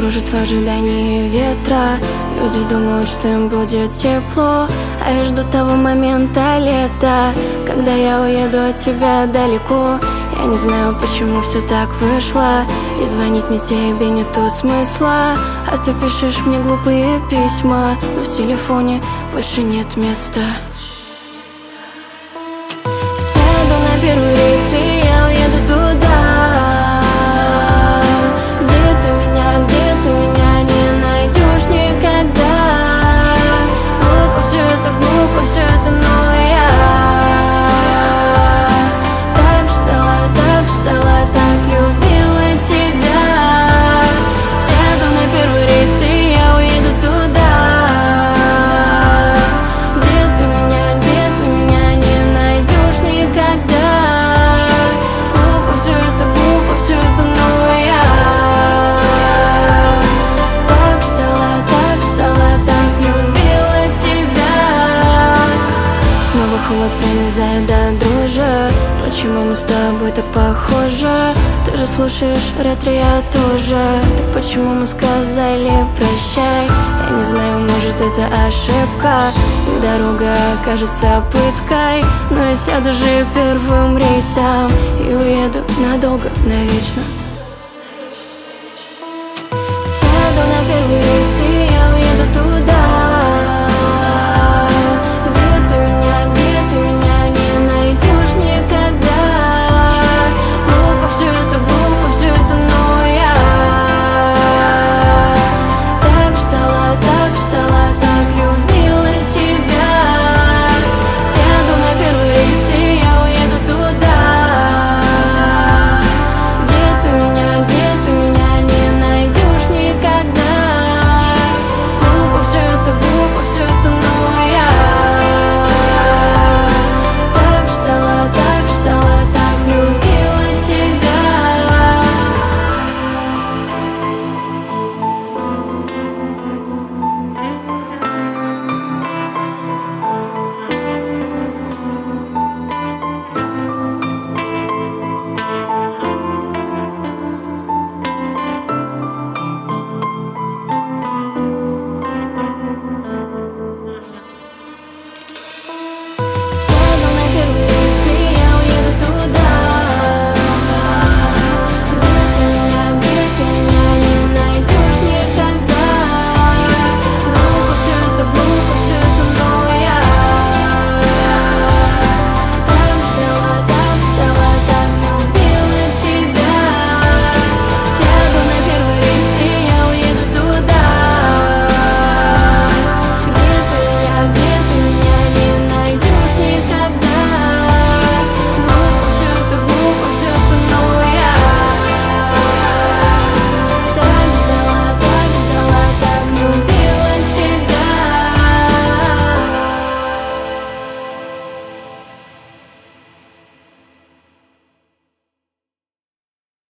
кружит в ожидании ветра. Люди думают, что им будет тепло, а я жду того момента лета, когда я уеду от тебя далеко. Я не знаю, почему все так вышло, и звонить мне тебе нету смысла. А ты пишешь мне глупые письма, но в телефоне больше нет места. Сяду на первый рейс, и я уеду туда, где ты меня не найдешь никогда. Глупо все это, но я так ждала, так любила тебя. Сяду на первый рейс, и я уеду туда, где ты меня не найдешь никогда. Глупо все это, но я так ждала, так любила тебя. Снова холод пронизает до дрожи. Почему мы с тобой так похожи? Ты же слушаешь ретро, я тоже. Так почему мы сказали прощай? Я не знаю, может это ошибка, и дорога окажется пыткой, но я сяду же первым рейсом и уеду надолго, навечно.